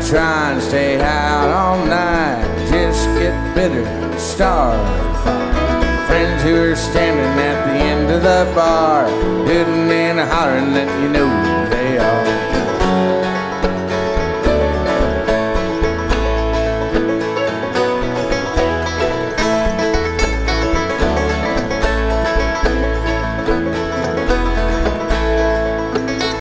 try and stay out all night, just get bitter, start a fire. Friends who are standing at the end of the bar, hooting and hollering, letting you know